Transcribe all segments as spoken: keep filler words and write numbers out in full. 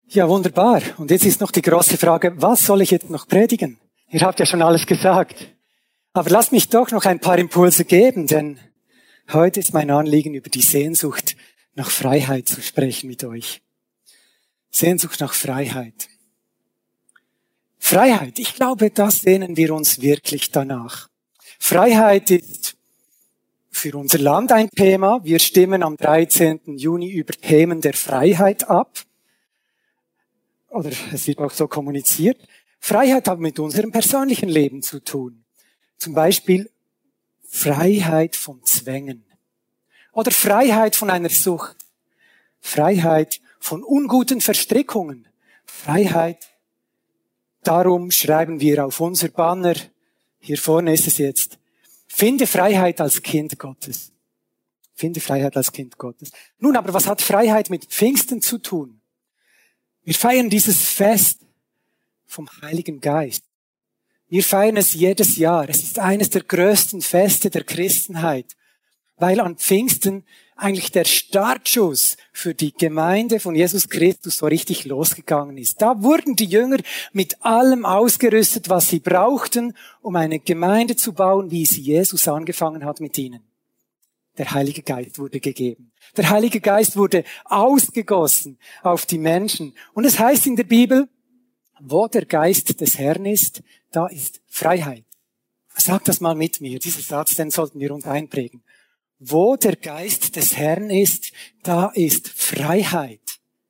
Ja, wunderbar. Und jetzt ist noch die große Frage, was soll ich jetzt noch predigen? Ihr habt ja schon alles gesagt. Aber lasst mich doch noch ein paar Impulse geben, denn heute ist mein Anliegen, über die Sehnsucht nach Freiheit zu sprechen mit euch. Sehnsucht nach Freiheit. Freiheit, ich glaube, das sehnen wir uns wirklich danach. Freiheit ist für unser Land ein Thema. Wir stimmen am dreizehnten Juni über Themen der Freiheit ab. Oder es wird auch so kommuniziert. Freiheit hat mit unserem persönlichen Leben zu tun. Zum Beispiel Freiheit von Zwängen. Oder Freiheit von einer Sucht. Freiheit von unguten Verstrickungen. Freiheit. Darum schreiben wir auf unser Banner, hier vorne ist es jetzt, finde Freiheit als Kind Gottes. Finde Freiheit als Kind Gottes. Nun aber, was hat Freiheit mit Pfingsten zu tun? Wir feiern dieses Fest vom Heiligen Geist. Wir feiern es jedes Jahr. Es ist eines der größten Feste der Christenheit, weil an Pfingsten eigentlich der Startschuss für die Gemeinde von Jesus Christus so richtig losgegangen ist. Da wurden die Jünger mit allem ausgerüstet, was sie brauchten, um eine Gemeinde zu bauen, wie sie Jesus angefangen hat mit ihnen. Der Heilige Geist wurde gegeben. Der Heilige Geist wurde ausgegossen auf die Menschen. Und es heißt in der Bibel, wo der Geist des Herrn ist, da ist Freiheit. Sag das mal mit mir, diesen Satz, den sollten wir uns einprägen. Wo der Geist des Herrn ist, da ist Freiheit.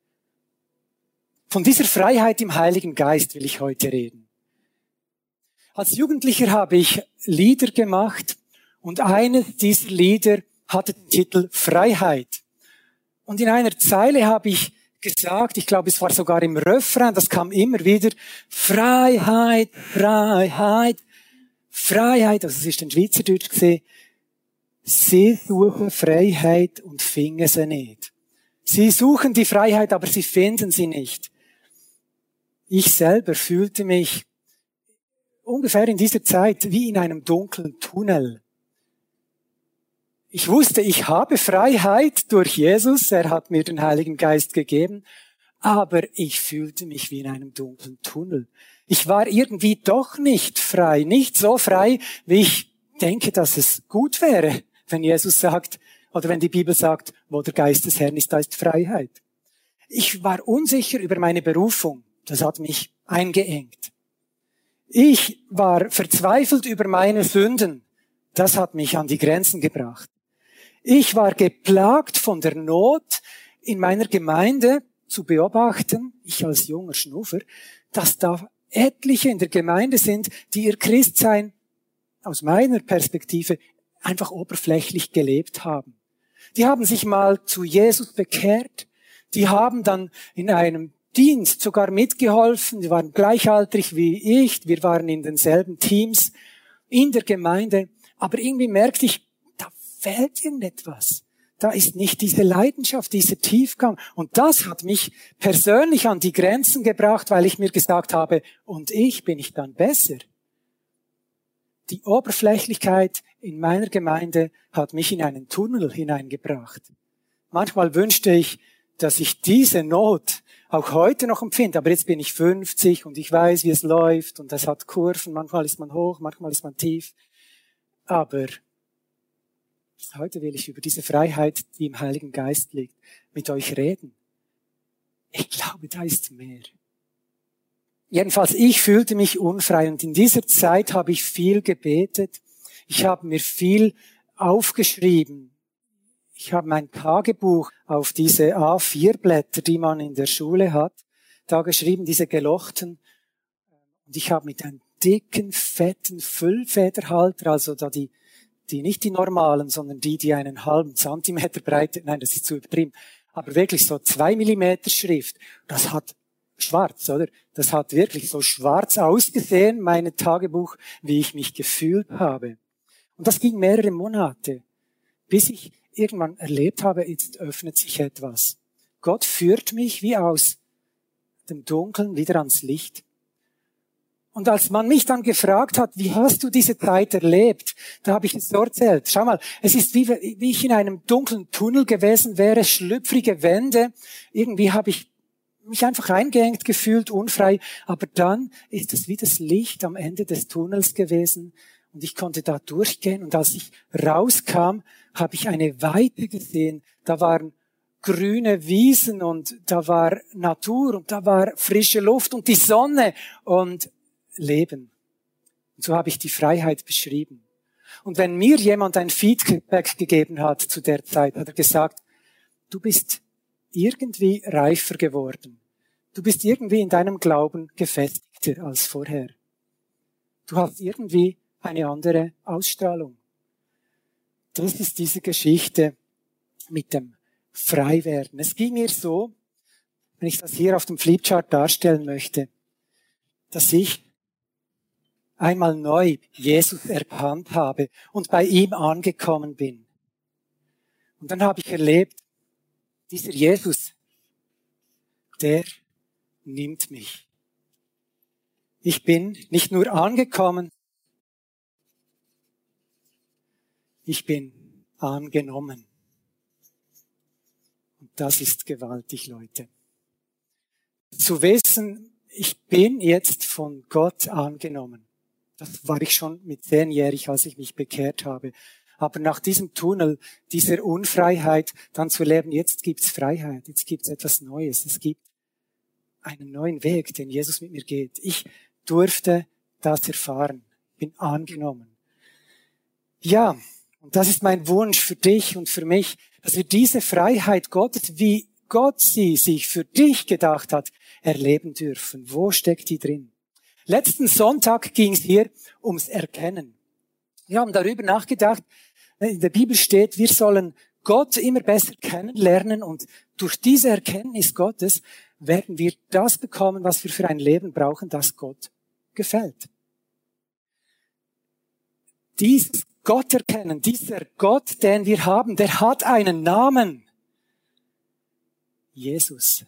Von dieser Freiheit im Heiligen Geist will ich heute reden. Als Jugendlicher habe ich Lieder gemacht und eines dieser Lieder hatte den Titel Freiheit. Und in einer Zeile habe ich gesagt, ich glaube, es war sogar im Refrain, das kam immer wieder, Freiheit, Freiheit, Freiheit, also es ist ein Schweizerdeutsch gesehen, sie suchen Freiheit und finden sie nicht. Sie suchen die Freiheit, aber sie finden sie nicht. Ich selber fühlte mich ungefähr in dieser Zeit wie in einem dunklen Tunnel. Ich wusste, ich habe Freiheit durch Jesus, er hat mir den Heiligen Geist gegeben, aber ich fühlte mich wie in einem dunklen Tunnel. Ich war irgendwie doch nicht frei, nicht so frei, wie ich denke, dass es gut wäre, wenn Jesus sagt, oder wenn die Bibel sagt, wo der Geist des Herrn ist, da ist Freiheit. Ich war unsicher über meine Berufung, das hat mich eingeengt. Ich war verzweifelt über meine Sünden, das hat mich an die Grenzen gebracht. Ich war geplagt von der Not in meiner Gemeinde zu beobachten, ich als junger Schnuffer, dass da etliche in der Gemeinde sind, die ihr Christsein aus meiner Perspektive einfach oberflächlich gelebt haben. Die haben sich mal zu Jesus bekehrt, die haben dann in einem Dienst sogar mitgeholfen, die waren gleichaltrig wie ich, wir waren in denselben Teams in der Gemeinde, aber irgendwie merkte ich, fehlt irgendetwas. Da ist nicht diese Leidenschaft, dieser Tiefgang. Und das hat mich persönlich an die Grenzen gebracht, weil ich mir gesagt habe, und ich, bin ich dann besser? Die Oberflächlichkeit in meiner Gemeinde hat mich in einen Tunnel hineingebracht. Manchmal wünschte ich, dass ich diese Not auch heute noch empfinde. Aber jetzt bin ich fünfzig und ich weiß, wie es läuft und es hat Kurven. Manchmal ist man hoch, manchmal ist man tief. Aber heute will ich über diese Freiheit, die im Heiligen Geist liegt, mit euch reden. Ich glaube, da ist mehr. Jedenfalls, ich fühlte mich unfrei und in dieser Zeit habe ich viel gebetet. Ich habe mir viel aufgeschrieben. Ich habe mein Tagebuch auf diese A vier Blätter, die man in der Schule hat, da geschrieben, diese gelochten. Und ich habe mit einem dicken, fetten Füllfederhalter, also da die die nicht die normalen, sondern die, die einen halben Zentimeter Breite, nein, das ist zu übertrieben, aber wirklich so zwei Millimeter Schrift, das hat schwarz, oder? Das hat wirklich so schwarz ausgesehen, mein Tagebuch, wie ich mich gefühlt habe. Und das ging mehrere Monate, bis ich irgendwann erlebt habe, jetzt öffnet sich etwas. Gott führt mich wie aus dem Dunkeln wieder ans Licht. Und als man mich dann gefragt hat, wie hast du diese Zeit erlebt, da habe ich es so erzählt. Schau mal, es ist wie, wie ich in einem dunklen Tunnel gewesen wäre, schlüpfrige Wände. Irgendwie habe ich mich einfach eingeengt gefühlt, unfrei. Aber dann ist es wie das Licht am Ende des Tunnels gewesen und ich konnte da durchgehen. Und als ich rauskam, habe ich eine Weite gesehen. Da waren grüne Wiesen und da war Natur und da war frische Luft und die Sonne und Leben. Und so habe ich die Freiheit beschrieben. Und wenn mir jemand ein Feedback gegeben hat zu der Zeit, hat er gesagt, du bist irgendwie reifer geworden. Du bist irgendwie in deinem Glauben gefestigter als vorher. Du hast irgendwie eine andere Ausstrahlung. Das ist diese Geschichte mit dem Freiwerden. Es ging mir so, wenn ich das hier auf dem Flipchart darstellen möchte, dass ich einmal neu Jesus erkannt habe und bei ihm angekommen bin. Und dann habe ich erlebt, dieser Jesus, der nimmt mich. Ich bin nicht nur angekommen, ich bin angenommen. Und das ist gewaltig, Leute. Zu wissen, ich bin jetzt von Gott angenommen. Das war ich schon mit zehnjährig, als ich mich bekehrt habe. Aber nach diesem Tunnel, dieser Unfreiheit, dann zu leben, jetzt gibt's Freiheit, jetzt gibt's etwas Neues. Es gibt einen neuen Weg, den Jesus mit mir geht. Ich durfte das erfahren, bin angenommen. Ja, und das ist mein Wunsch für dich und für mich, dass wir diese Freiheit Gottes, wie Gott sie sich für dich gedacht hat, erleben dürfen. Wo steckt die drin? Letzten Sonntag ging es hier ums Erkennen. Wir haben darüber nachgedacht, in der Bibel steht, wir sollen Gott immer besser kennenlernen und durch diese Erkenntnis Gottes werden wir das bekommen, was wir für ein Leben brauchen, das Gott gefällt. Dieses Gott erkennen, dieser Gott, den wir haben, der hat einen Namen. Jesus.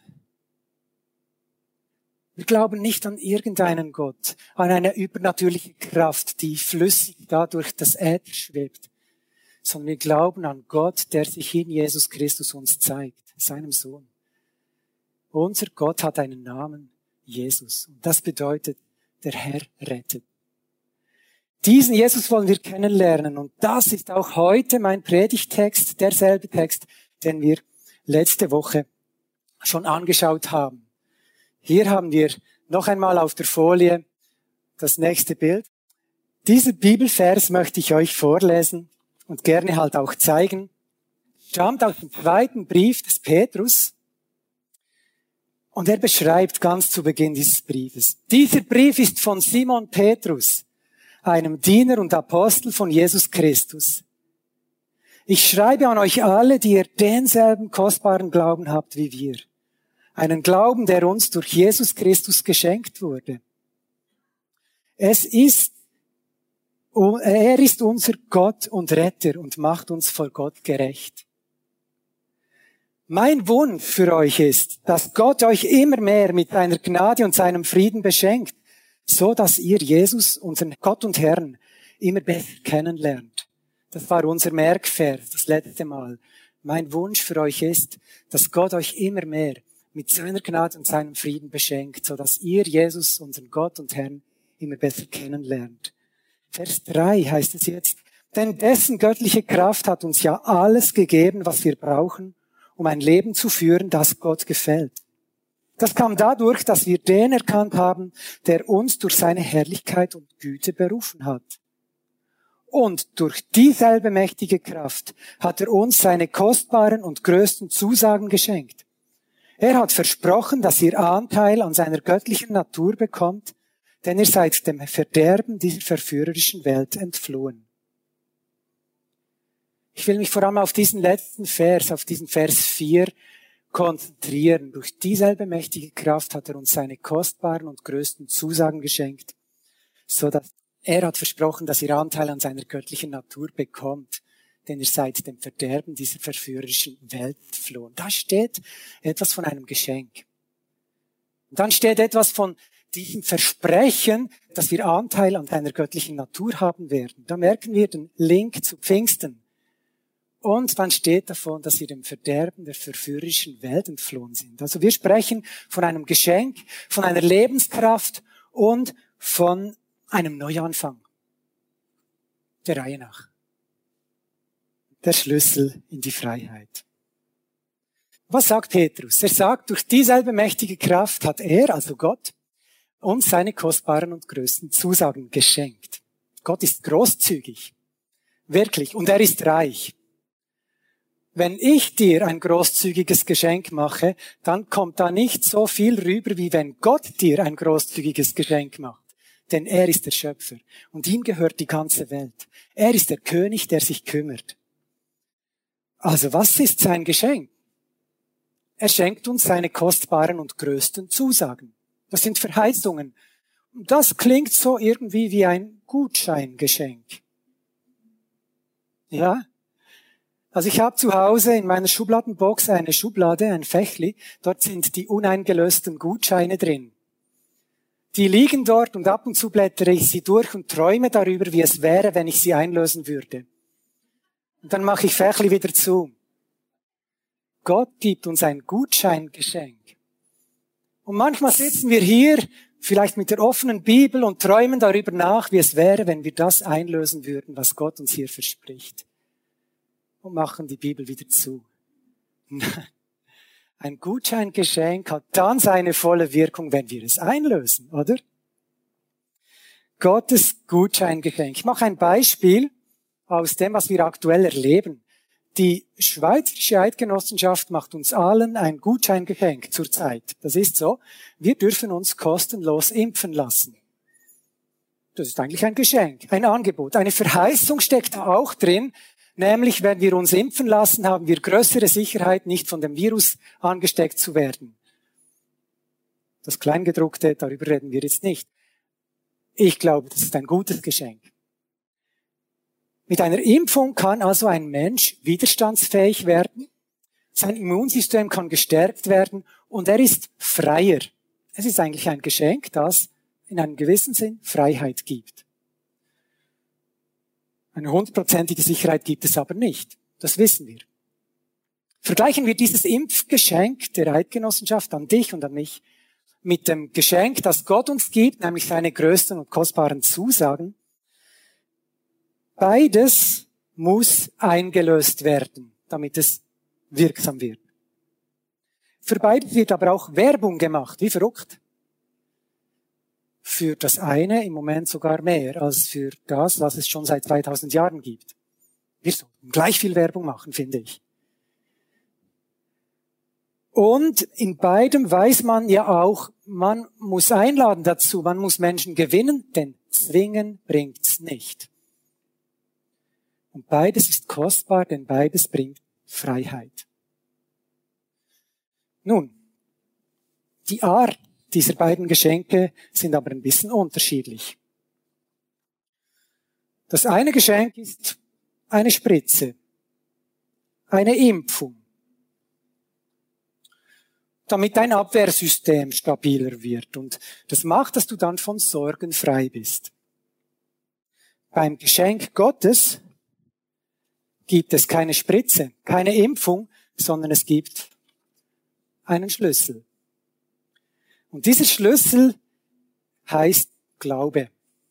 Wir glauben nicht an irgendeinen Gott, an eine übernatürliche Kraft, die flüssig da durch das Äther schwebt, sondern wir glauben an Gott, der sich in Jesus Christus uns zeigt, seinem Sohn. Unser Gott hat einen Namen, Jesus. Und das bedeutet, der Herr rettet. Diesen Jesus wollen wir kennenlernen. Und das ist auch heute mein Predigtext, derselbe Text, den wir letzte Woche schon angeschaut haben. Hier haben wir noch einmal auf der Folie das nächste Bild. Dieser Bibelvers möchte ich euch vorlesen und gerne halt auch zeigen. Stammt aus dem zweiten Brief des Petrus und er beschreibt ganz zu Beginn dieses Briefes. Dieser Brief ist von Simon Petrus, einem Diener und Apostel von Jesus Christus. Ich schreibe an euch alle, die ihr denselben kostbaren Glauben habt wie wir. Einen Glauben, der uns durch Jesus Christus geschenkt wurde. Es ist, er ist unser Gott und Retter und macht uns vor Gott gerecht. Mein Wunsch für euch ist, dass Gott euch immer mehr mit seiner Gnade und seinem Frieden beschenkt, so dass ihr Jesus, unseren Gott und Herrn, immer besser kennenlernt. Das war unser Merkvers das letzte Mal. Mein Wunsch für euch ist, dass Gott euch immer mehr mit seiner Gnade und seinem Frieden beschenkt, so dass ihr Jesus, unseren Gott und Herrn, immer besser kennenlernt. Vers drei heißt es jetzt, denn dessen göttliche Kraft hat uns ja alles gegeben, was wir brauchen, um ein Leben zu führen, das Gott gefällt. Das kam dadurch, dass wir den erkannt haben, der uns durch seine Herrlichkeit und Güte berufen hat. Und durch dieselbe mächtige Kraft hat er uns seine kostbaren und größten Zusagen geschenkt. Er hat versprochen, dass ihr Anteil an seiner göttlichen Natur bekommt, denn ihr seid dem Verderben dieser verführerischen Welt entflohen. Ich will mich vor allem auf diesen letzten Vers, auf diesen Vers vier konzentrieren. Durch dieselbe mächtige Kraft hat er uns seine kostbaren und größten Zusagen geschenkt, so dass er hat versprochen, dass ihr Anteil an seiner göttlichen Natur bekommt, denn ihr seid dem Verderben dieser verführerischen Welt entflohen. Da steht etwas von einem Geschenk. Und dann steht etwas von diesem Versprechen, dass wir Anteil an seiner göttlichen Natur haben werden. Da merken wir den Link zu Pfingsten. Und dann steht davon, dass sie dem Verderben der verführerischen Welt entflohen sind. Also wir sprechen von einem Geschenk, von einer Lebenskraft und von einem Neuanfang. Der Reihe nach. Der Schlüssel in die Freiheit. Was sagt Petrus? Er sagt, durch dieselbe mächtige Kraft hat er, also Gott, uns seine kostbaren und größten Zusagen geschenkt. Gott ist großzügig. Wirklich. Und er ist reich. Wenn ich dir ein großzügiges Geschenk mache, dann kommt da nicht so viel rüber, wie wenn Gott dir ein großzügiges Geschenk macht. Denn er ist der Schöpfer und ihm gehört die ganze Welt. Er ist der König, der sich kümmert. Also was ist sein Geschenk? Er schenkt uns seine kostbaren und größten Zusagen. Das sind Verheißungen. Das klingt so irgendwie wie ein Gutscheingeschenk. Ja? Also ich habe zu Hause in meiner Schubladenbox eine Schublade, ein Fächli. Dort sind die uneingelösten Gutscheine drin. Die liegen dort und ab und zu blättere ich sie durch und träume darüber, wie es wäre, wenn ich sie einlösen würde. Und dann mache ich Fächli wieder zu. Gott gibt uns ein Gutscheingeschenk. Und manchmal sitzen wir hier, vielleicht mit der offenen Bibel und träumen darüber nach, wie es wäre, wenn wir das einlösen würden, was Gott uns hier verspricht. Und machen die Bibel wieder zu. Ein Gutscheingeschenk hat dann seine volle Wirkung, wenn wir es einlösen, oder? Gottes Gutscheingeschenk. Ich mache ein Beispiel aus dem, was wir aktuell erleben. Die Schweizerische Eidgenossenschaft macht uns allen ein Gutscheingeschenk zurzeit. Das ist so. Wir dürfen uns kostenlos impfen lassen. Das ist eigentlich ein Geschenk, ein Angebot. Eine Verheißung steckt da auch drin. Nämlich, wenn wir uns impfen lassen, haben wir größere Sicherheit, nicht von dem Virus angesteckt zu werden. Das Kleingedruckte, darüber reden wir jetzt nicht. Ich glaube, das ist ein gutes Geschenk. Mit einer Impfung kann also ein Mensch widerstandsfähig werden, sein Immunsystem kann gestärkt werden und er ist freier. Es ist eigentlich ein Geschenk, das in einem gewissen Sinn Freiheit gibt. Eine hundertprozentige Sicherheit gibt es aber nicht. Das wissen wir. Vergleichen wir dieses Impfgeschenk der Eidgenossenschaft an dich und an mich mit dem Geschenk, das Gott uns gibt, nämlich seine größten und kostbaren Zusagen. Beides muss eingelöst werden, damit es wirksam wird. Für beides wird aber auch Werbung gemacht, wie verrückt. Für das eine im Moment sogar mehr als für das, was es schon seit zweitausend Jahren gibt. Wir sollten gleich viel Werbung machen, finde ich. Und in beidem weiß man ja auch, man muss einladen dazu, man muss Menschen gewinnen, denn zwingen bringt's nicht. Und beides ist kostbar, denn beides bringt Freiheit. Nun, die Art dieser beiden Geschenke sind aber ein bisschen unterschiedlich. Das eine Geschenk ist eine Spritze, eine Impfung, damit dein Abwehrsystem stabiler wird. Und das macht, dass du dann von Sorgen frei bist. Beim Geschenk Gottes gibt es keine Spritze, keine Impfung, sondern es gibt einen Schlüssel. Und dieser Schlüssel heißt Glaube.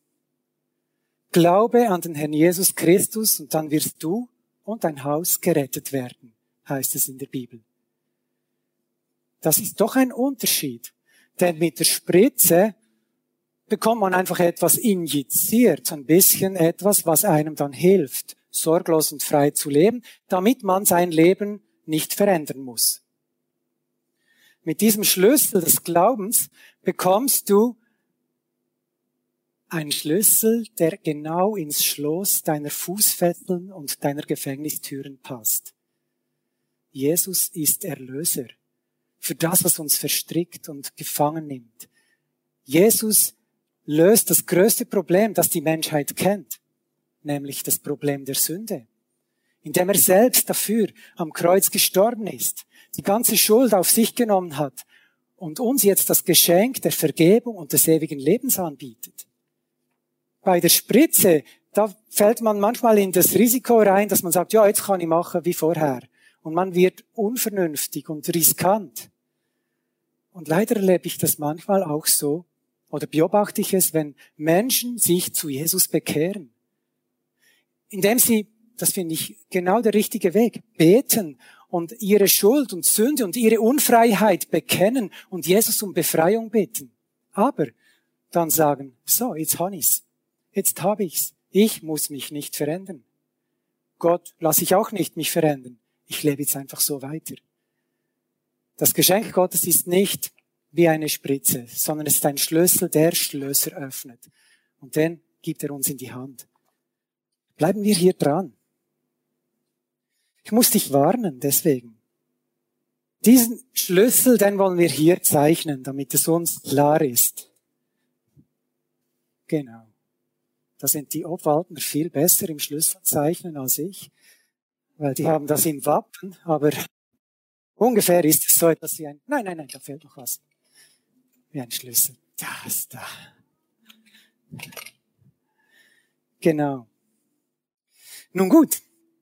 Glaube an den Herrn Jesus Christus und dann wirst du und dein Haus gerettet werden, heißt es in der Bibel. Das ist doch ein Unterschied, denn mit der Spritze bekommt man einfach etwas injiziert, so ein bisschen etwas, was einem dann hilft, sorglos und frei zu leben, damit man sein Leben nicht verändern muss. Mit diesem Schlüssel des Glaubens bekommst du einen Schlüssel, der genau ins Schloss deiner Fußfesseln und deiner Gefängnistüren passt. Jesus ist Erlöser für das, was uns verstrickt und gefangen nimmt. Jesus löst das größte Problem, das die Menschheit kennt, nämlich das Problem der Sünde, indem er selbst dafür am Kreuz gestorben ist, die ganze Schuld auf sich genommen hat und uns jetzt das Geschenk der Vergebung und des ewigen Lebens anbietet. Bei der Spritze da fällt man manchmal in das Risiko rein, dass man sagt, ja, jetzt kann ich machen wie vorher. Und man wird unvernünftig und riskant. Und leider erlebe ich das manchmal auch so, oder beobachte ich es, wenn Menschen sich zu Jesus bekehren. Indem sie, das finde ich genau der richtige Weg, beten und ihre Schuld und Sünde und ihre Unfreiheit bekennen und Jesus um Befreiung bitten. Aber dann sagen, so, jetzt habe ich's. Jetzt habe ich's. Ich muss mich nicht verändern. Gott lasse ich auch nicht mich verändern. Ich lebe jetzt einfach so weiter. Das Geschenk Gottes ist nicht wie eine Spritze, sondern es ist ein Schlüssel, der Schlösser öffnet. Und den gibt er uns in die Hand. Bleiben wir hier dran. Ich muss dich warnen, deswegen. Diesen Schlüssel, den wollen wir hier zeichnen, damit es uns klar ist. Genau. Da sind die Obwaldner viel besser im Schlüsselzeichnen als ich, weil die haben das im Wappen, aber ungefähr ist es so etwas wie ein, nein, nein, nein, da fehlt noch was. Wie ein Schlüssel. Das da. Genau. Nun gut.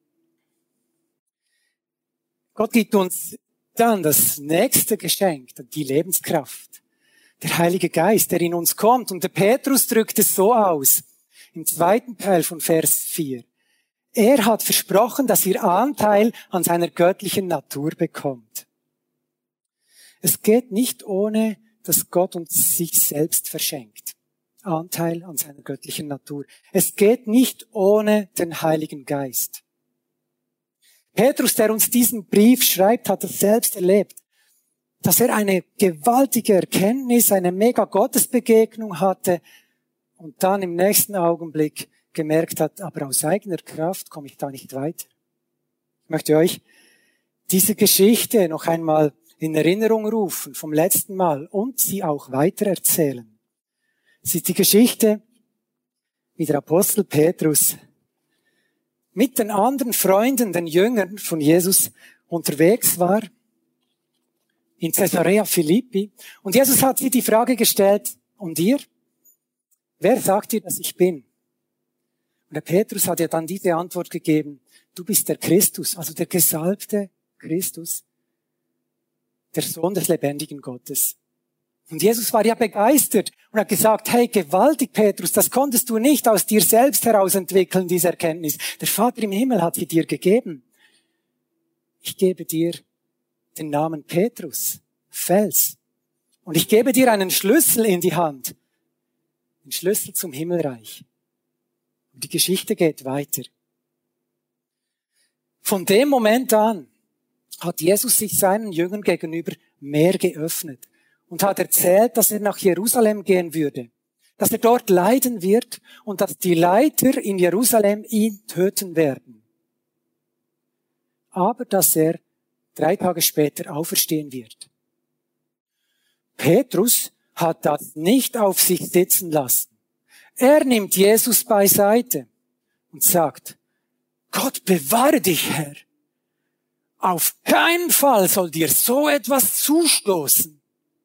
Gott gibt uns dann das nächste Geschenk, die Lebenskraft. Der Heilige Geist, der in uns kommt. Und der Petrus drückt es so aus, im zweiten Teil von Vers vier. Er hat versprochen, dass ihr Anteil an seiner göttlichen Natur bekommt. Es geht nicht ohne, dass Gott uns sich selbst verschenkt. Anteil an seiner göttlichen Natur. Es geht nicht ohne den Heiligen Geist. Petrus, der uns diesen Brief schreibt, hat es selbst erlebt, dass er eine gewaltige Erkenntnis, eine mega Gottesbegegnung hatte und dann im nächsten Augenblick gemerkt hat, aber aus eigener Kraft komme ich da nicht weiter. Ich möchte euch diese Geschichte noch einmal in Erinnerung rufen vom letzten Mal und sie auch weitererzählen. Es ist die Geschichte, wie der Apostel Petrus mit den anderen Freunden, den Jüngern von Jesus unterwegs war in Caesarea Philippi. Und Jesus hat sie die Frage gestellt, und ihr? Wer sagt ihr, dass ich bin? Und der Petrus hat ja dann diese Antwort gegeben, du bist der Christus, also der gesalbte Christus, der Sohn des lebendigen Gottes. Und Jesus war ja begeistert und hat gesagt, hey, gewaltig, Petrus, das konntest du nicht aus dir selbst heraus entwickeln, diese Erkenntnis. Der Vater im Himmel hat sie dir gegeben. Ich gebe dir den Namen Petrus, Fels. Und ich gebe dir einen Schlüssel in die Hand. Den Schlüssel zum Himmelreich. Und die Geschichte geht weiter. Von dem Moment an hat Jesus sich seinen Jüngern gegenüber mehr geöffnet und hat erzählt, dass er nach Jerusalem gehen würde, dass er dort leiden wird und dass die Leiter in Jerusalem ihn töten werden. Aber dass er drei Tage später auferstehen wird. Petrus hat das nicht auf sich sitzen lassen. Er nimmt Jesus beiseite und sagt, Gott bewahre dich, Herr. Auf keinen Fall soll dir so etwas zustoßen.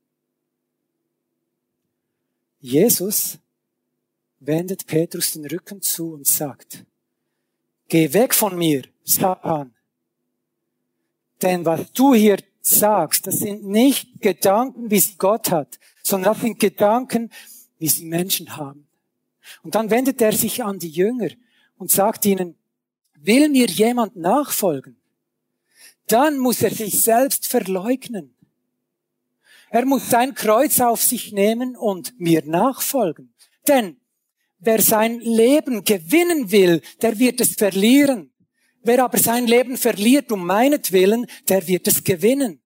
Jesus wendet Petrus den Rücken zu und sagt, geh weg von mir, Satan. Denn was du hier sagst, das sind nicht Gedanken, wie sie Gott hat, sondern das sind Gedanken, wie sie Menschen haben. Und dann wendet er sich an die Jünger und sagt ihnen, will mir jemand nachfolgen? Dann muss er sich selbst verleugnen. Er muss sein Kreuz auf sich nehmen und mir nachfolgen. Denn wer sein Leben gewinnen will, der wird es verlieren. Wer aber sein Leben verliert um meinetwillen, der wird es gewinnen.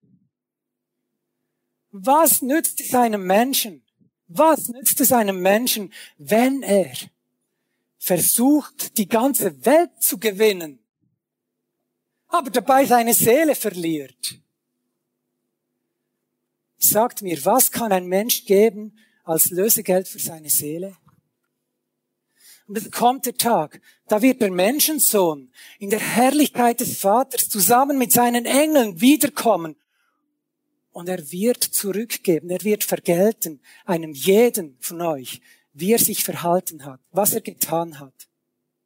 Was nützt es einem Menschen? Was nützt es einem Menschen, wenn er versucht, die ganze Welt zu gewinnen, aber dabei seine Seele verliert? Sagt mir, was kann ein Mensch geben als Lösegeld für seine Seele? Und es kommt der Tag, da wird der Menschensohn in der Herrlichkeit des Vaters zusammen mit seinen Engeln wiederkommen. Und er wird zurückgeben, er wird vergelten, einem jeden von euch, wie er sich verhalten hat, was er getan hat.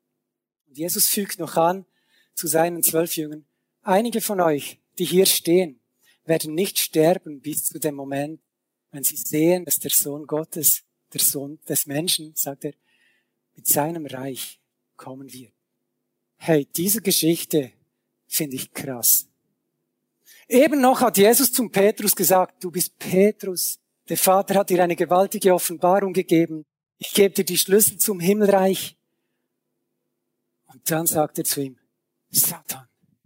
Und Jesus fügt noch an zu seinen zwölf Jüngern, einige von euch, die hier stehen, werden nicht sterben bis zu dem Moment, wenn sie sehen, dass der Sohn Gottes, der Sohn des Menschen, sagt er, mit seinem Reich kommen wird. Hey, diese Geschichte finde ich krass. Eben noch hat Jesus zum Petrus gesagt, du bist Petrus. Der Vater hat dir eine gewaltige Offenbarung gegeben. Ich gebe dir die Schlüssel zum Himmelreich. Und dann sagt er zu ihm, Satan.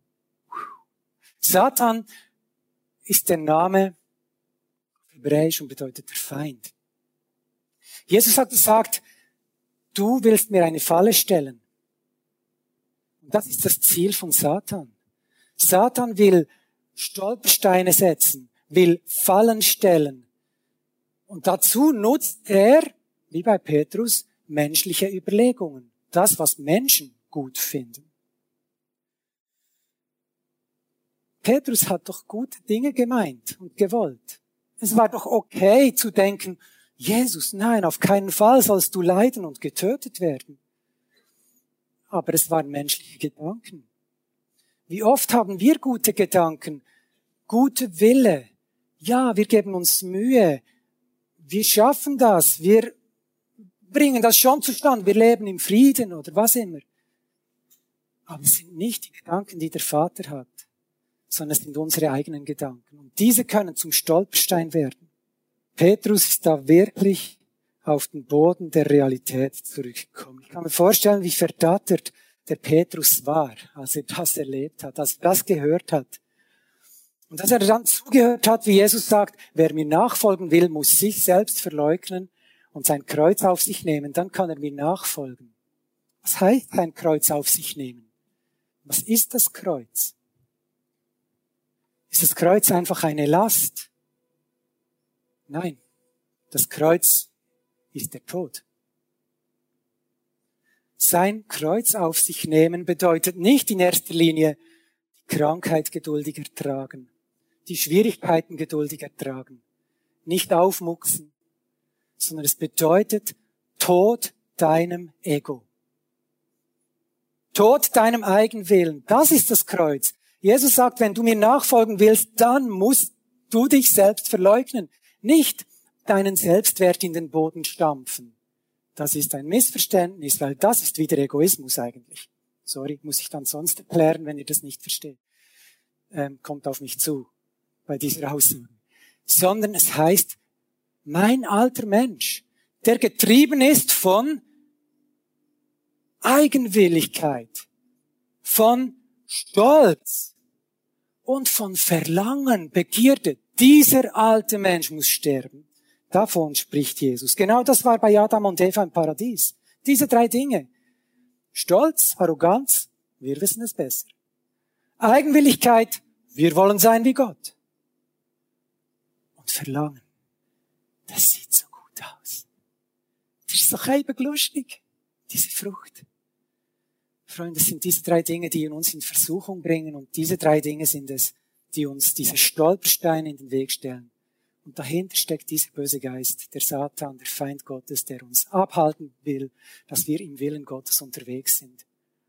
Satan ist der Name hebräisch und bedeutet der Feind. Jesus hat gesagt, du willst mir eine Falle stellen. Und das ist das Ziel von Satan. Satan will Stolpersteine setzen, will Fallen stellen. Und dazu nutzt er, wie bei Petrus, menschliche Überlegungen. Das, was Menschen gut finden. Petrus hat doch gute Dinge gemeint und gewollt. Es war doch okay zu denken, Jesus, nein, auf keinen Fall sollst du leiden und getötet werden. Aber es waren menschliche Gedanken. Wie oft haben wir gute Gedanken, gute Wille? Ja, wir geben uns Mühe. Wir schaffen das. Wir bringen das schon zustande. Wir leben im Frieden oder was immer. Aber es sind nicht die Gedanken, die der Vater hat, sondern es sind unsere eigenen Gedanken. Und diese können zum Stolperstein werden. Petrus ist da wirklich auf den Boden der Realität zurückgekommen. Ich kann mir vorstellen, wie verdattert der Petrus war, als er das erlebt hat, als er das gehört hat. Und dass er dann zugehört hat, wie Jesus sagt, wer mir nachfolgen will, muss sich selbst verleugnen und sein Kreuz auf sich nehmen, dann kann er mir nachfolgen. Was heißt sein Kreuz auf sich nehmen? Was ist das Kreuz? Ist das Kreuz einfach eine Last? Nein, das Kreuz ist der Tod. Sein Kreuz auf sich nehmen bedeutet nicht in erster Linie die Krankheit geduldig ertragen, die Schwierigkeiten geduldig ertragen, nicht aufmucksen, sondern es bedeutet Tod deinem Ego. Tod deinem Eigenwillen. Das ist das Kreuz. Jesus sagt, wenn du mir nachfolgen willst, dann musst du dich selbst verleugnen. Nicht deinen Selbstwert in den Boden stampfen. Das ist ein Missverständnis, weil das ist wieder Egoismus eigentlich. Sorry, muss ich dann sonst erklären, wenn ihr das nicht versteht. Ähm, kommt auf mich zu bei dieser Aussage. Sondern es heißt, mein alter Mensch, der getrieben ist von Eigenwilligkeit, von Stolz und von Verlangen, Begierde. Dieser alte Mensch muss sterben. Davon spricht Jesus. Genau das war bei Adam und Eva im Paradies. Diese drei Dinge. Stolz, Arroganz, wir wissen es besser. Eigenwilligkeit, wir wollen sein wie Gott. Und Verlangen, das sieht so gut aus. Das ist so eben lustig, diese Frucht. Freunde, es sind diese drei Dinge, die uns in Versuchung bringen. Und diese drei Dinge sind es, die uns diese Stolpersteine in den Weg stellen. Und dahinter steckt dieser böse Geist, der Satan, der Feind Gottes, der uns abhalten will, dass wir im Willen Gottes unterwegs sind.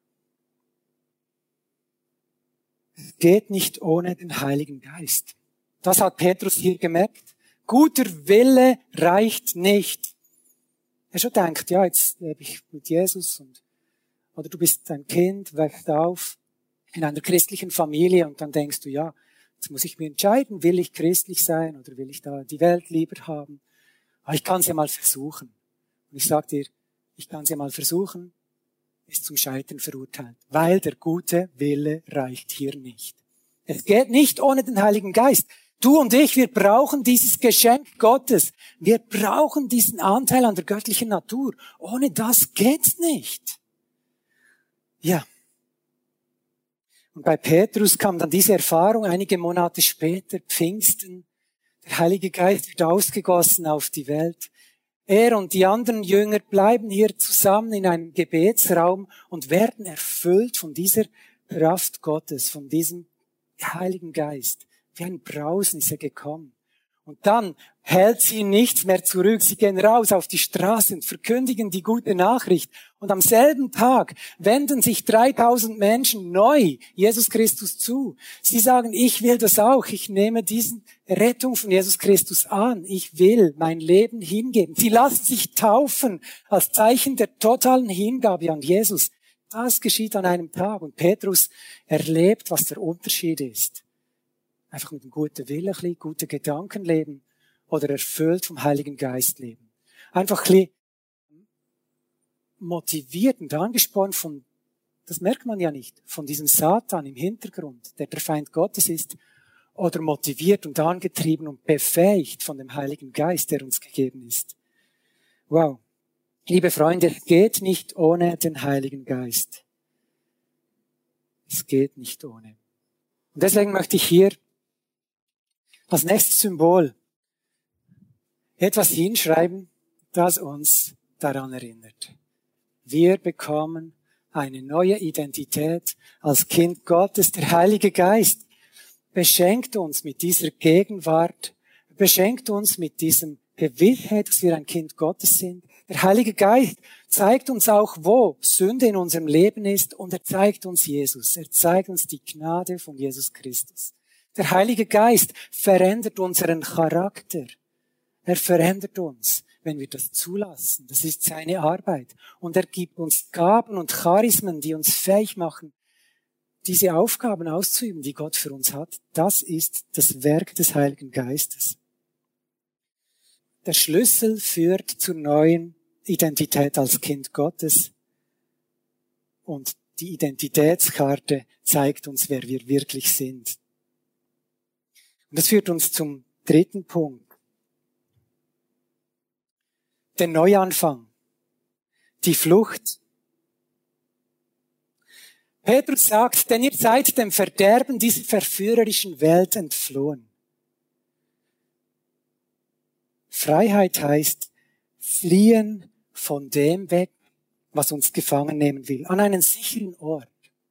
Es geht nicht ohne den Heiligen Geist. Das hat Petrus hier gemerkt. Guter Wille reicht nicht. Er schon denkt, ja, jetzt lebe ich mit Jesus und oder du bist ein Kind, wächst auf in einer christlichen Familie und dann denkst du, ja, jetzt muss ich mir entscheiden, will ich christlich sein oder will ich da die Welt lieber haben? Aber ich kann es ja mal versuchen. Und ich sage dir, ich kann es ja mal versuchen, ist zum Scheitern verurteilt, weil der gute Wille reicht hier nicht. Es geht nicht ohne den Heiligen Geist. Du und ich, wir brauchen dieses Geschenk Gottes. Wir brauchen diesen Anteil an der göttlichen Natur. Ohne das geht's nicht. Ja. Und bei Petrus kam dann diese Erfahrung einige Monate später, Pfingsten. Der Heilige Geist wird ausgegossen auf die Welt. Er und die anderen Jünger bleiben hier zusammen in einem Gebetsraum und werden erfüllt von dieser Kraft Gottes, von diesem Heiligen Geist. Wie ein Brausen ist er gekommen. Und dann hält sie nichts mehr zurück. Sie gehen raus auf die Straße und verkündigen die gute Nachricht. Und am selben Tag wenden sich dreitausend Menschen neu Jesus Christus zu. Sie sagen, ich will das auch. Ich nehme diese Rettung von Jesus Christus an. Ich will mein Leben hingeben. Sie lassen sich taufen als Zeichen der totalen Hingabe an Jesus. Das geschieht an einem Tag. Und Petrus erlebt, was der Unterschied ist. Einfach mit einem guten Willen, ein bisschen gute Gedanken leben oder erfüllt vom Heiligen Geist leben. Einfach ein bisschen motiviert und angespornt von, das merkt man ja nicht, von diesem Satan im Hintergrund, der der Feind Gottes ist, oder motiviert und angetrieben und befähigt von dem Heiligen Geist, der uns gegeben ist. Wow. Liebe Freunde, es geht nicht ohne den Heiligen Geist. Es geht nicht ohne. Und deswegen möchte ich hier als nächstes Symbol etwas hinschreiben, das uns daran erinnert. Wir bekommen eine neue Identität als Kind Gottes. Der Heilige Geist beschenkt uns mit dieser Gegenwart, beschenkt uns mit diesem Gewissheit, dass wir ein Kind Gottes sind. Der Heilige Geist zeigt uns auch, wo Sünde in unserem Leben ist, und er zeigt uns Jesus. Er zeigt uns die Gnade von Jesus Christus. Der Heilige Geist verändert unseren Charakter. Er verändert uns, wenn wir das zulassen. Das ist seine Arbeit. Und er gibt uns Gaben und Charismen, die uns fähig machen, diese Aufgaben auszuüben, die Gott für uns hat. Das ist das Werk des Heiligen Geistes. Der Schlüssel führt zur neuen Identität als Kind Gottes. Und die Identitätskarte zeigt uns, wer wir wirklich sind. Und das führt uns zum dritten Punkt. Der Neuanfang. Die Flucht. Petrus sagt, denn ihr seid dem Verderben dieser verführerischen Welt entflohen. Freiheit heißt, fliehen von dem weg, was uns gefangen nehmen will, an einen sicheren Ort.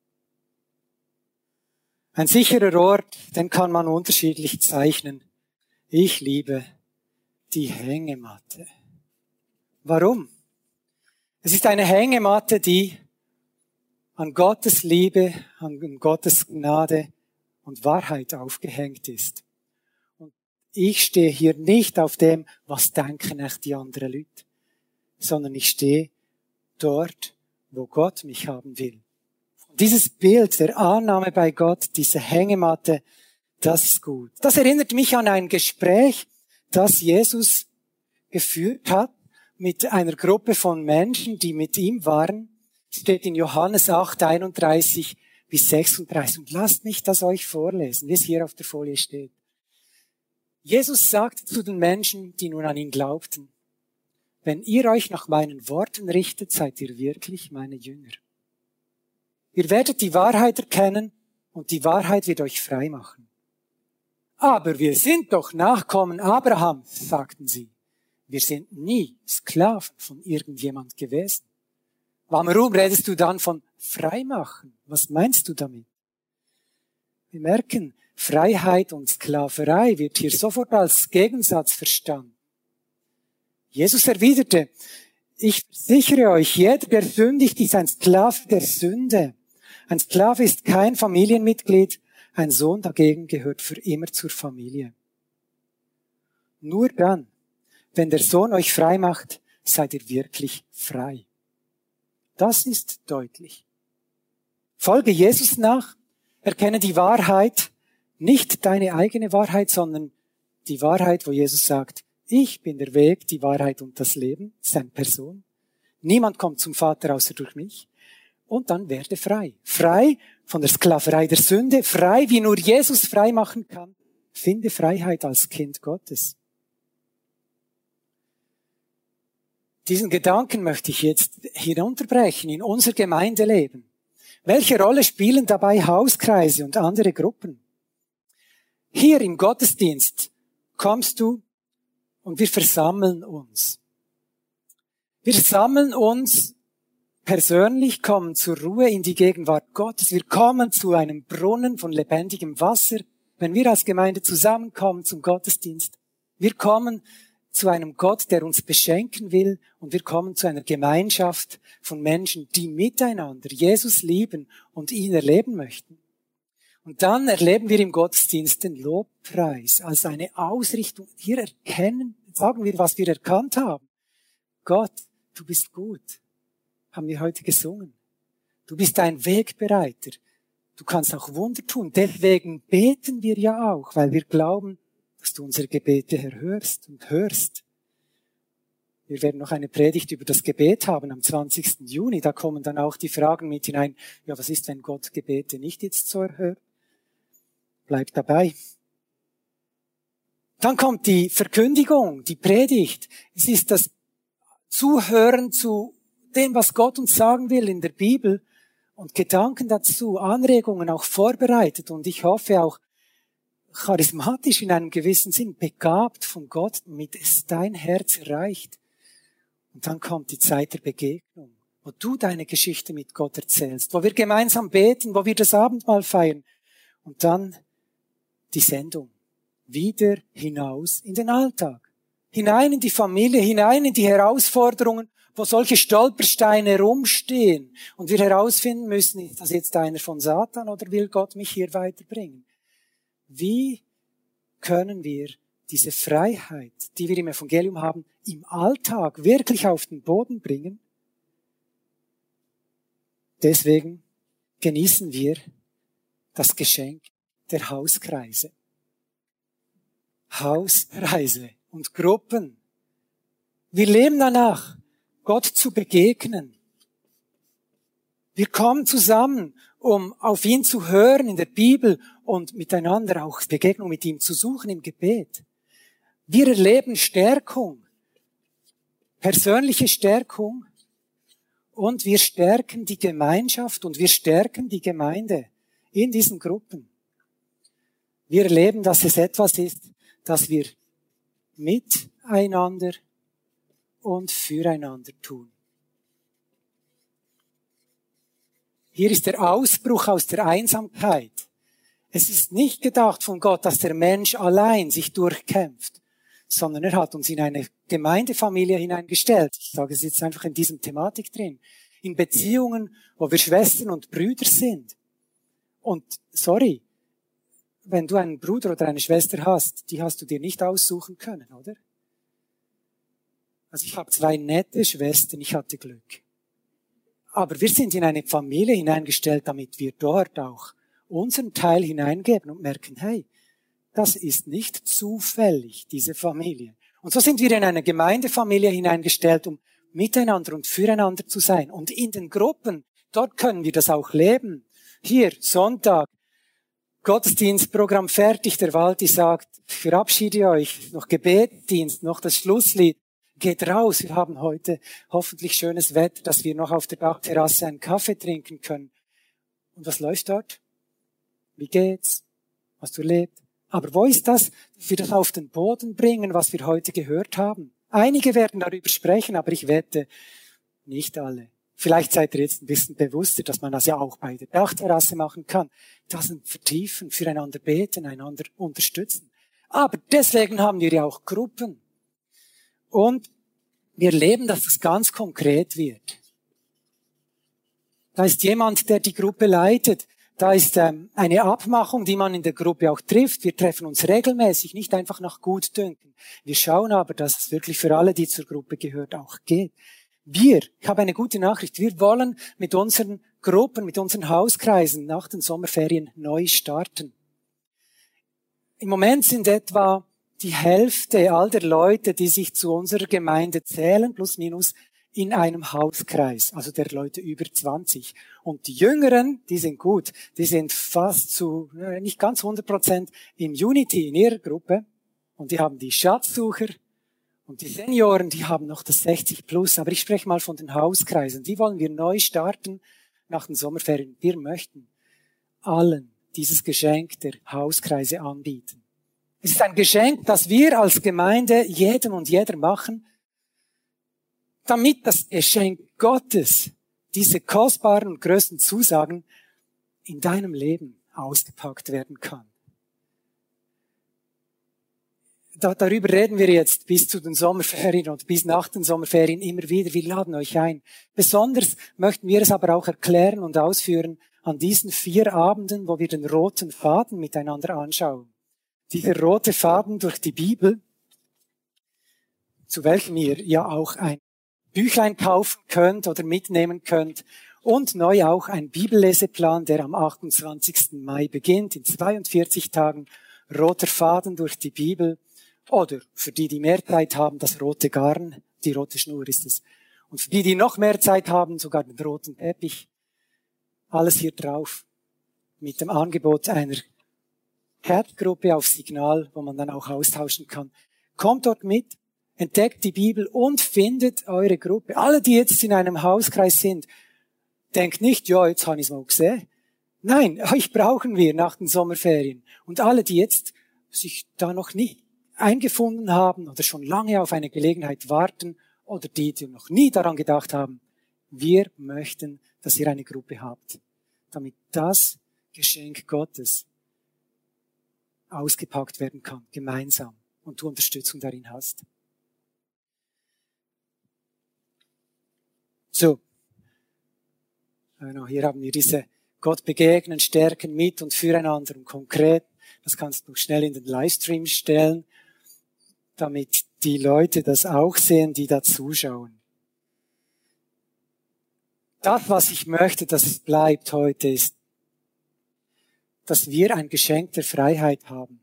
Ein sicherer Ort, den kann man unterschiedlich zeichnen. Ich liebe die Hängematte. Warum? Es ist eine Hängematte, die an Gottes Liebe, an Gottes Gnade und Wahrheit aufgehängt ist. Und ich stehe hier nicht auf dem, was denken echt die anderen Leute, sondern ich stehe dort, wo Gott mich haben will. Dieses Bild der Annahme bei Gott, diese Hängematte, das ist gut. Das erinnert mich an ein Gespräch, das Jesus geführt hat mit einer Gruppe von Menschen, die mit ihm waren. Es steht in Johannes acht, einunddreißig bis sechsunddreißig. Und lasst mich das euch vorlesen, wie es hier auf der Folie steht. Jesus sagte zu den Menschen, die nun an ihn glaubten, wenn ihr euch nach meinen Worten richtet, seid ihr wirklich meine Jünger. Ihr werdet die Wahrheit erkennen und die Wahrheit wird euch frei machen. Aber wir sind doch Nachkommen Abrahams, sagten sie. Wir sind nie Sklaven von irgendjemand gewesen. Warum redest du dann von Freimachen? Was meinst du damit? Wir merken, Freiheit und Sklaverei wird hier sofort als Gegensatz verstanden. Jesus erwiderte, ich versichere euch, jeder, der sündigt, ist ein Sklave der Sünde. Ein Sklave ist kein Familienmitglied, ein Sohn dagegen gehört für immer zur Familie. Nur dann, wenn der Sohn euch frei macht, seid ihr wirklich frei. Das ist deutlich. Folge Jesus nach, erkenne die Wahrheit, nicht deine eigene Wahrheit, sondern die Wahrheit, wo Jesus sagt, ich bin der Weg, die Wahrheit und das Leben, das ist eine Person. Niemand kommt zum Vater außer durch mich. Und dann werde frei. Frei von der Sklaverei der Sünde, frei, wie nur Jesus frei machen kann. Finde Freiheit als Kind Gottes. Diesen Gedanken möchte ich jetzt hinunterbrechen in unser Gemeindeleben. Welche Rolle spielen dabei Hauskreise und andere Gruppen? Hier im Gottesdienst kommst du und wir versammeln uns. Wir sammeln uns persönlich, kommen zur Ruhe in die Gegenwart Gottes. Wir kommen zu einem Brunnen von lebendigem Wasser, wenn wir als Gemeinde zusammenkommen zum Gottesdienst. Wir kommen zu einem Gott, der uns beschenken will, und wir kommen zu einer Gemeinschaft von Menschen, die miteinander Jesus lieben und ihn erleben möchten. Und dann erleben wir im Gottesdienst den Lobpreis als eine Ausrichtung. Hier erkennen, sagen wir, was wir erkannt haben. Gott, du bist gut, haben wir heute gesungen. Du bist ein Wegbereiter. Du kannst auch Wunder tun. Deswegen beten wir ja auch, weil wir glauben, dass du unsere Gebete erhörst und hörst. Wir werden noch eine Predigt über das Gebet haben am zwanzigsten Juni. Da kommen dann auch die Fragen mit hinein. Ja, was ist, wenn Gott Gebete nicht jetzt so erhört? Bleib dabei. Dann kommt die Verkündigung, die Predigt. Es ist das Zuhören zu dem, was Gott uns sagen will in der Bibel und Gedanken dazu, Anregungen auch vorbereitet und ich hoffe auch charismatisch in einem gewissen Sinn, begabt von Gott, damit es dein Herz erreicht. Und dann kommt die Zeit der Begegnung, wo du deine Geschichte mit Gott erzählst, wo wir gemeinsam beten, wo wir das Abendmahl feiern und dann die Sendung. Wieder hinaus in den Alltag. Hinein in die Familie, hinein in die Herausforderungen, wo solche Stolpersteine rumstehen und wir herausfinden müssen, ist das jetzt einer von Satan oder will Gott mich hier weiterbringen? Wie können wir diese Freiheit, die wir im Evangelium haben, im Alltag wirklich auf den Boden bringen? Deswegen genießen wir das Geschenk der Hauskreise. Hauskreise und Gruppen. Wir leben danach, Gott zu begegnen. Wir kommen zusammen, um auf ihn zu hören in der Bibel und miteinander auch Begegnung mit ihm zu suchen im Gebet. Wir erleben Stärkung, persönliche Stärkung und wir stärken die Gemeinschaft und wir stärken die Gemeinde in diesen Gruppen. Wir erleben, dass es etwas ist, das wir miteinander und füreinander tun. Hier ist der Ausbruch aus der Einsamkeit. Es ist nicht gedacht von Gott, dass der Mensch allein sich durchkämpft, sondern er hat uns in eine Gemeindefamilie hineingestellt. Ich sage es jetzt einfach in diesem Thematik drin. In Beziehungen, wo wir Schwestern und Brüder sind. Und sorry, wenn du einen Bruder oder eine Schwester hast, die hast du dir nicht aussuchen können, oder? Also ich habe zwei nette Schwestern, ich hatte Glück. Aber wir sind in eine Familie hineingestellt, damit wir dort auch unseren Teil hineingeben und merken, hey, das ist nicht zufällig, diese Familie. Und so sind wir in eine Gemeindefamilie hineingestellt, um miteinander und füreinander zu sein. Und in den Gruppen, dort können wir das auch leben. Hier, Sonntag, Gottesdienstprogramm fertig, der Walti sagt, verabschiede euch, noch Gebetdienst, noch das Schlusslied, geht raus, wir haben heute hoffentlich schönes Wetter, dass wir noch auf der Dachterrasse einen Kaffee trinken können. Und was läuft dort? Wie geht's? Hast du erlebt? Aber wo ist das, dass wir das auf den Boden bringen, was wir heute gehört haben? Einige werden darüber sprechen, aber ich wette, nicht alle. Vielleicht seid ihr jetzt ein bisschen bewusster, dass man das ja auch bei der Dachterrasse machen kann. Das sind vertiefen, füreinander beten, einander unterstützen. Aber deswegen haben wir ja auch Gruppen. Und wir erleben, dass das ganz konkret wird. Da ist jemand, der die Gruppe leitet. Da ist ähm, eine Abmachung, die man in der Gruppe auch trifft. Wir treffen uns regelmäßig, nicht einfach nach Gutdünken. Wir schauen aber, dass es wirklich für alle, die zur Gruppe gehört, auch geht. Wir, ich habe eine gute Nachricht, wir wollen mit unseren Gruppen, mit unseren Hauskreisen nach den Sommerferien neu starten. Im Moment sind etwa die Hälfte all der Leute, die sich zu unserer Gemeinde zählen, plus minus, in einem Hauskreis, also der Leute über zwanzig. Und die Jüngeren, die sind gut, die sind fast zu, nicht ganz hundert Prozent im Unity, in ihrer Gruppe. Und die haben die Schatzsucher und die Senioren, die haben noch das sechzig plus. Aber ich spreche mal von den Hauskreisen. Die wollen wir neu starten nach den Sommerferien. Wir möchten allen dieses Geschenk der Hauskreise anbieten. Es ist ein Geschenk, das wir als Gemeinde jedem und jeder machen, damit das Geschenk Gottes, diese kostbaren und größten Zusagen, in deinem Leben ausgepackt werden kann. da, darüber reden wir jetzt bis zu den Sommerferien oder bis nach den Sommerferien immer wieder. Wir laden euch ein. Besonders möchten wir es aber auch erklären und ausführen an diesen vier Abenden, wo wir den roten Faden miteinander anschauen. Dieser rote Faden durch die Bibel, zu welchem ihr ja auch ein Büchlein kaufen könnt oder mitnehmen könnt und neu auch ein Bibelleseplan, der am achtundzwanzigsten Mai beginnt, in zweiundvierzig Tagen, roter Faden durch die Bibel oder für die, die mehr Zeit haben, das rote Garn, die rote Schnur ist es. Und für die, die noch mehr Zeit haben, sogar den roten Teppich, alles hier drauf mit dem Angebot einer Chatgruppe auf Signal, wo man dann auch austauschen kann. Kommt dort mit, entdeckt die Bibel und findet eure Gruppe. Alle, die jetzt in einem Hauskreis sind, denkt nicht, ja, jetzt habe ich es mal gesehen. Nein, euch brauchen wir nach den Sommerferien. Und alle, die jetzt sich da noch nicht eingefunden haben oder schon lange auf eine Gelegenheit warten oder die, die noch nie daran gedacht haben, wir möchten, dass ihr eine Gruppe habt, damit das Geschenk Gottes ausgepackt werden kann, gemeinsam, und du Unterstützung darin hast. So, hier haben wir diese Gott begegnen, stärken mit und füreinander und konkret. Das kannst du schnell in den Livestream stellen, damit die Leute das auch sehen, die da zuschauen. Das, was ich möchte, dass es bleibt heute, ist, dass wir ein Geschenk der Freiheit haben.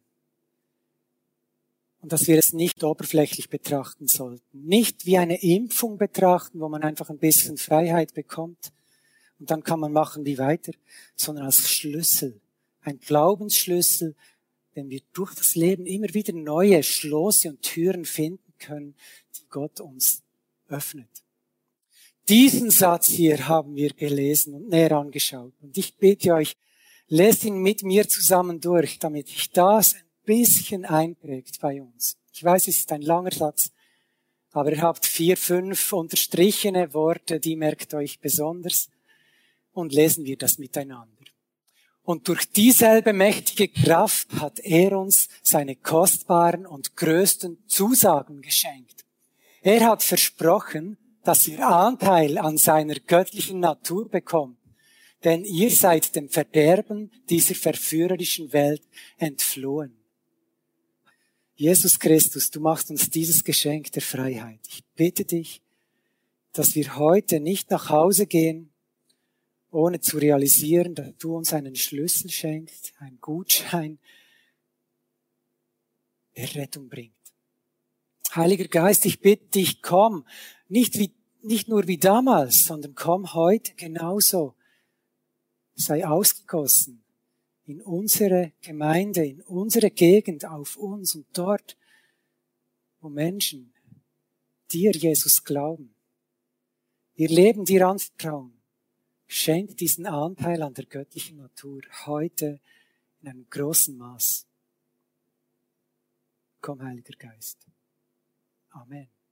Und dass wir es nicht oberflächlich betrachten sollten. Nicht wie eine Impfung betrachten, wo man einfach ein bisschen Freiheit bekommt und dann kann man machen wie weiter, sondern als Schlüssel, ein Glaubensschlüssel, den wir durch das Leben immer wieder neue Schlosse und Türen finden können, die Gott uns öffnet. Diesen Satz hier haben wir gelesen und näher angeschaut. Und ich bitte euch, lest ihn mit mir zusammen durch, damit ich das ein bisschen einprägt bei uns. Ich weiß, es ist ein langer Satz, aber ihr habt vier, fünf unterstrichene Worte, die merkt euch besonders. Und lesen wir das miteinander. Und durch dieselbe mächtige Kraft hat er uns seine kostbaren und größten Zusagen geschenkt. Er hat versprochen, dass ihr Anteil an seiner göttlichen Natur bekommt, denn ihr seid dem Verderben dieser verführerischen Welt entflohen. Jesus Christus, du machst uns dieses Geschenk der Freiheit. Ich bitte dich, dass wir heute nicht nach Hause gehen, ohne zu realisieren, dass du uns einen Schlüssel schenkst, einen Gutschein, der Rettung bringt. Heiliger Geist, ich bitte dich, komm, nicht wie, nicht nur wie damals, sondern komm heute genauso. Sei ausgegossen in unsere Gemeinde, in unsere Gegend, auf uns und dort, wo Menschen dir, Jesus, glauben, ihr Leben dir anvertrauen. Schenk diesen Anteil an der göttlichen Natur heute in einem großen Maß. Komm, Heiliger Geist. Amen.